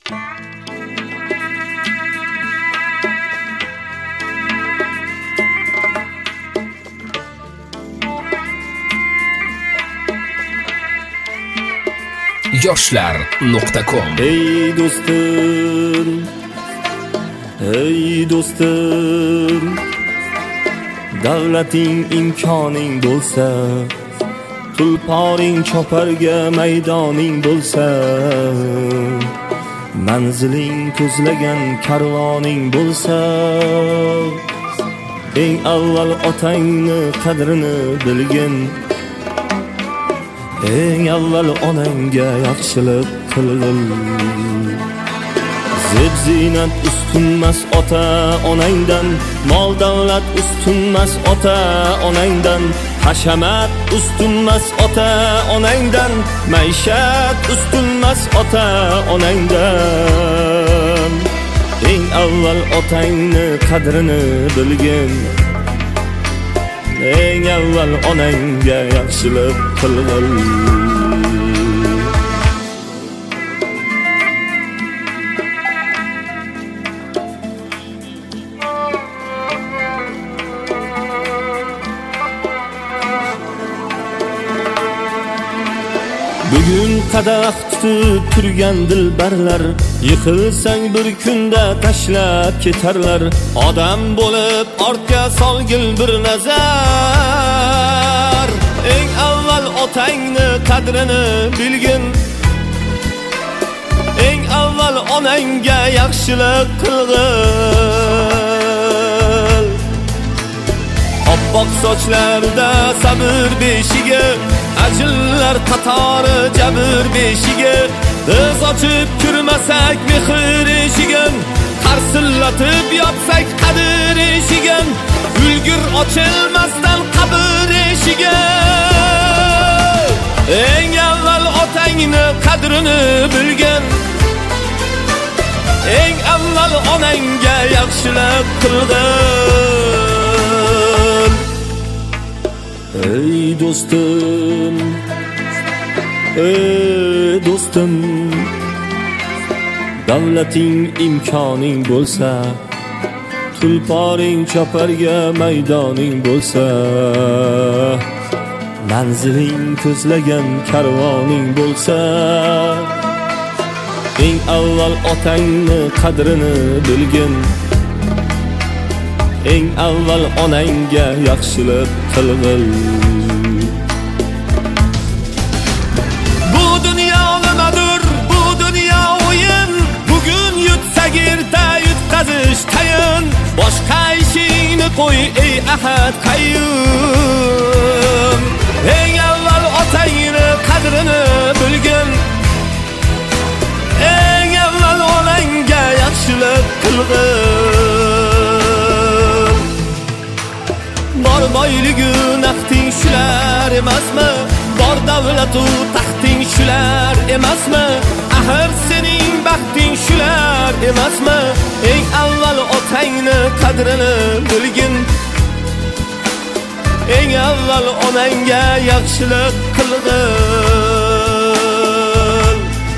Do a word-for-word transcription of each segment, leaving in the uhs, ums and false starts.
yoshlar nuqta com. Ey do'stim, ey do'stim, davlating imkoning bo'lsa, tulporing choparga maydoning bo'lsa, manziling ko'zlagan karvoning bo'lsa, eng avval otangni qadrini bilgin, eng avval onangga yaxshilik qilgin. Zeb zinat ustunmas ota onangdan, mol davlat ustunmas ota onangdan, hashamat ustunmas ota onangdan, maishat ustunmas ota onangdan. Eng avval otangni qadrini bilgin, eng avval onangga yaxshilik qilgin. Bugun qadah tutib turgan dilbarlar, yiqilsang bir kunda tashlab ketarlar. Odam bo'lib ortga solgil bir nazar, eng avval otangni qadrini bilgin, eng avval onangga yaxshilik qilgin. Oppoq sochlarda sabr beshigi, ajillar qatori jabr beshigi, biz ochib kirmasak mehr eshigin, qarsillatib yopsak qadr eshigin, ulgur ochilmasdan qabr eshigi. Eng avval otangni qadrini bilgin, eng avval onangga yaxshilik qilgin. Ey do'stim, ey do'stim, davlating imkoning bo'lsa, tulporing choparga maydoning bo'lsa, manziling ko'zlagan karvoning bo'lsa, eng avval otangni qadrini bilgin, eng avval onangga yaxshilik qilgin. Bu dunyo nimadir, bu dunyo o'yin, bugun yutsak erta yutqazish tayin. Boshqa ishingni qo'y ey ahad qayyum, eng avval otangni qadrini bilgin, eng avval onangga yaxshilik qilgin. Bor boyligu naqding shular emasmi? Bor davlatu taxting shular emasmi? Axir sening baxting shular emasmi? Eng avval otangni qadrini bilgin, eng avval onangga yaxshilik qilgin.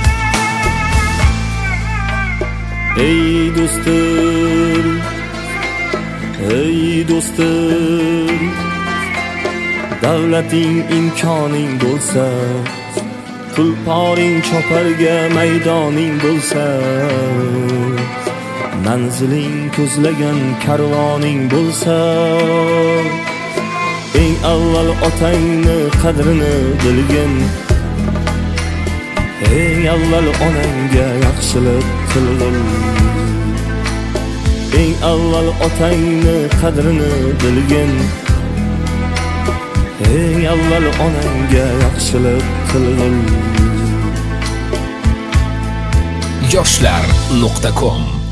Ey do'stim, ey do'stim, davlating imkoning bo'lsa, tulporing choparga maydoning bo'lsa, manziling ko'zlagan karvoning bo'lsa, eng avval otangni qadrini bilgin, eng avval onangga yaxshilik qilgin. Eng avval otangni qadrini bilgin, eng avval onangga yaxshilik qilgin. yoshlar nuqta com